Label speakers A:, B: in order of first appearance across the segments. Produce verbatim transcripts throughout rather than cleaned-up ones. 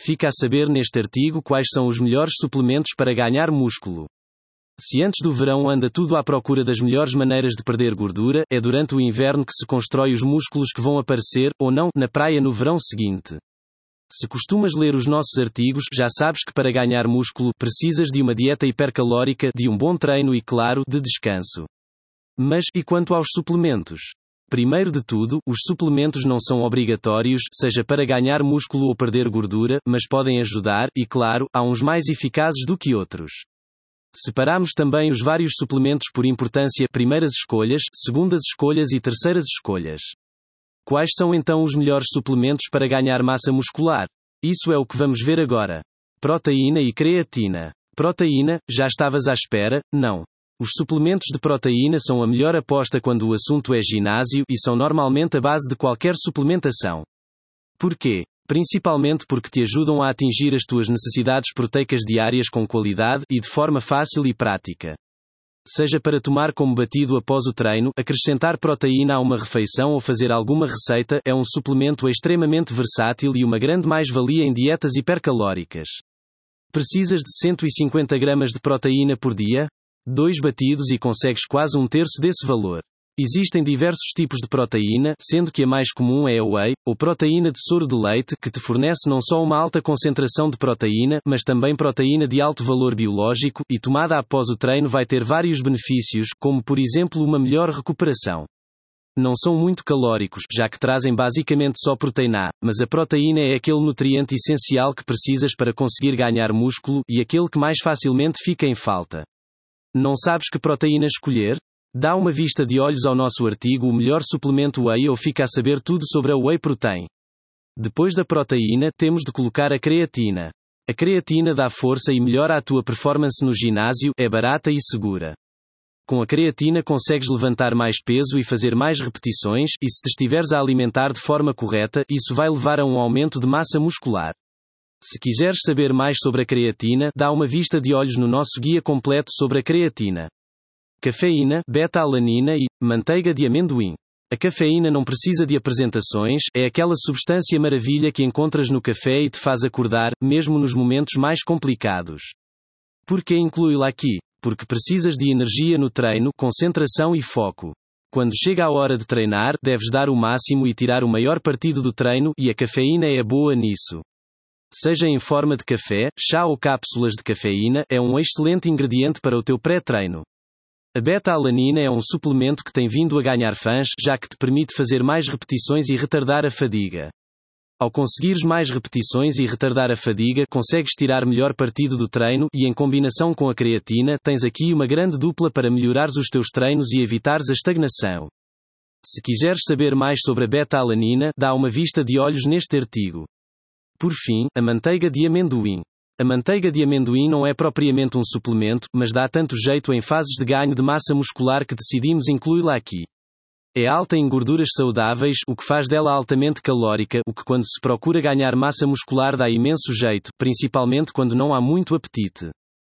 A: Fica a saber neste artigo quais são os melhores suplementos para ganhar músculo. Se antes do verão anda tudo à procura das melhores maneiras de perder gordura, é durante o inverno que se constrói os músculos que vão aparecer, ou não, na praia no verão seguinte. Se costumas ler os nossos artigos, já sabes que para ganhar músculo, precisas de uma dieta hipercalórica, de um bom treino e, claro, de descanso. Mas, e quanto aos suplementos? Primeiro de tudo, os suplementos não são obrigatórios, seja para ganhar músculo ou perder gordura, mas podem ajudar, e claro, há uns mais eficazes do que outros. Separamos também os vários suplementos por importância: primeiras escolhas, segundas escolhas e terceiras escolhas. Quais são então os melhores suplementos para ganhar massa muscular? Isso é o que vamos ver agora. Proteína e creatina. Proteína, já estavas à espera? Não. Os suplementos de proteína são a melhor aposta quando o assunto é ginásio e são normalmente a base de qualquer suplementação. Porquê? Principalmente porque te ajudam a atingir as tuas necessidades proteicas diárias com qualidade e de forma fácil e prática. Seja para tomar como batido após o treino, acrescentar proteína a uma refeição ou fazer alguma receita, é um suplemento extremamente versátil e uma grande mais-valia em dietas hipercalóricas. Precisas de cento e cinquenta gramas de proteína por dia? Dois batidos e consegues quase um terço desse valor. Existem diversos tipos de proteína, sendo que a mais comum é a whey, ou proteína de soro de leite, que te fornece não só uma alta concentração de proteína, mas também proteína de alto valor biológico, e tomada após o treino vai ter vários benefícios, como por exemplo uma melhor recuperação. Não são muito calóricos, já que trazem basicamente só proteína, mas a proteína é aquele nutriente essencial que precisas para conseguir ganhar músculo, e aquele que mais facilmente fica em falta. Não sabes que proteína escolher? Dá uma vista de olhos ao nosso artigo O Melhor Suplemento Whey ou fica a saber tudo sobre a Whey Protein. Depois da proteína, temos de colocar a creatina. A creatina dá força e melhora a tua performance no ginásio, é barata e segura. Com a creatina consegues levantar mais peso e fazer mais repetições, e se te estiveres a alimentar de forma correta, isso vai levar a um aumento de massa muscular. Se quiseres saber mais sobre a creatina, dá uma vista de olhos no nosso guia completo sobre a creatina. Cafeína, beta-alanina e manteiga de amendoim. A cafeína não precisa de apresentações, é aquela substância maravilha que encontras no café e te faz acordar, mesmo nos momentos mais complicados. Por que inclui-la aqui? Porque precisas de energia no treino, concentração e foco. Quando chega a hora de treinar, deves dar o máximo e tirar o maior partido do treino, e a cafeína é boa nisso. Seja em forma de café, chá ou cápsulas de cafeína, é um excelente ingrediente para o teu pré-treino. A beta-alanina é um suplemento que tem vindo a ganhar fãs, já que te permite fazer mais repetições e retardar a fadiga. Ao conseguires mais repetições e retardar a fadiga, consegues tirar melhor partido do treino, e em combinação com a creatina, tens aqui uma grande dupla para melhorares os teus treinos e evitares a estagnação. Se quiseres saber mais sobre a beta-alanina, dá uma vista de olhos neste artigo. Por fim, a manteiga de amendoim. A manteiga de amendoim não é propriamente um suplemento, mas dá tanto jeito em fases de ganho de massa muscular que decidimos incluí-la aqui. É alta em gorduras saudáveis, o que faz dela altamente calórica, o que quando se procura ganhar massa muscular dá imenso jeito, principalmente quando não há muito apetite.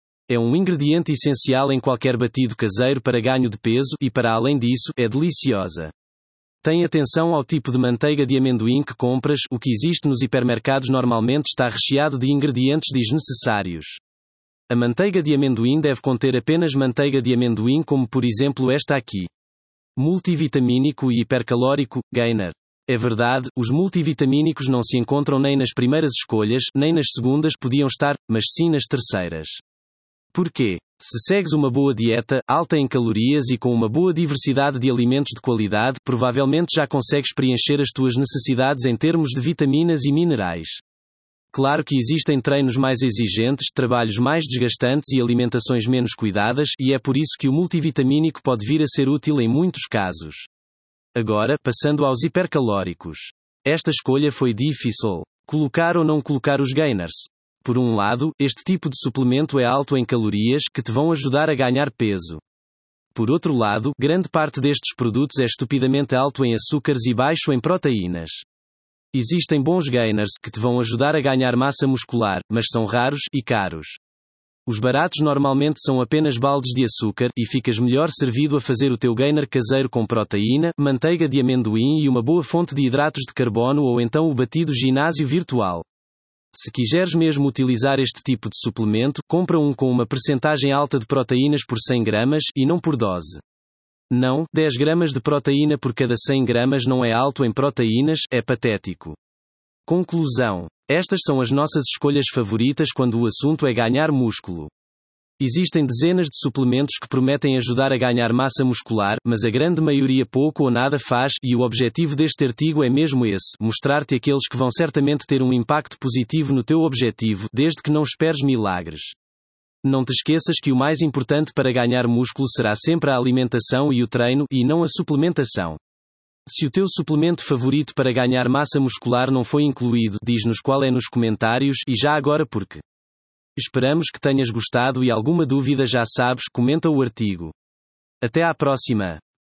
A: É um ingrediente essencial em qualquer batido caseiro para ganho de peso e, para além disso, é deliciosa. Tem atenção ao tipo de manteiga de amendoim que compras, o que existe nos hipermercados normalmente está recheado de ingredientes desnecessários. A manteiga de amendoim deve conter apenas manteiga de amendoim, como por exemplo esta aqui. Multivitamínico e hipercalórico, Gainer. É verdade, os multivitamínicos não se encontram nem nas primeiras escolhas, nem nas segundas podiam estar, mas sim nas terceiras. Porquê? Se segues uma boa dieta, alta em calorias e com uma boa diversidade de alimentos de qualidade, provavelmente já consegues preencher as tuas necessidades em termos de vitaminas e minerais. Claro que existem treinos mais exigentes, trabalhos mais desgastantes e alimentações menos cuidadas, e é por isso que o multivitamínico pode vir a ser útil em muitos casos. Agora, passando aos hipercalóricos. Esta escolha foi difícil. Colocar ou não colocar os gainers? Por um lado, este tipo de suplemento é alto em calorias, que te vão ajudar a ganhar peso. Por outro lado, grande parte destes produtos é estupidamente alto em açúcares e baixo em proteínas. Existem bons gainers que te vão ajudar a ganhar massa muscular, mas são raros e caros. Os baratos normalmente são apenas baldes de açúcar, e ficas melhor servido a fazer o teu gainer caseiro com proteína, manteiga de amendoim e uma boa fonte de hidratos de carbono ou então o batido ginásio virtual. Se quiseres mesmo utilizar este tipo de suplemento, compra um com uma percentagem alta de proteínas por cem gramas, e não por dose. Não, dez gramas de proteína por cada cem gramas não é alto em proteínas, é patético. Conclusão. Estas são as nossas escolhas favoritas quando o assunto é ganhar músculo. Existem dezenas de suplementos que prometem ajudar a ganhar massa muscular, mas a grande maioria pouco ou nada faz, e o objetivo deste artigo é mesmo esse: mostrar-te aqueles que vão certamente ter um impacto positivo no teu objetivo, desde que não esperes milagres. Não te esqueças que o mais importante para ganhar músculo será sempre a alimentação e o treino, e não a suplementação. Se o teu suplemento favorito para ganhar massa muscular não foi incluído, diz-nos qual é nos comentários, e já agora porque. Esperamos que tenhas gostado e alguma dúvida já sabes, comenta o artigo. Até à próxima!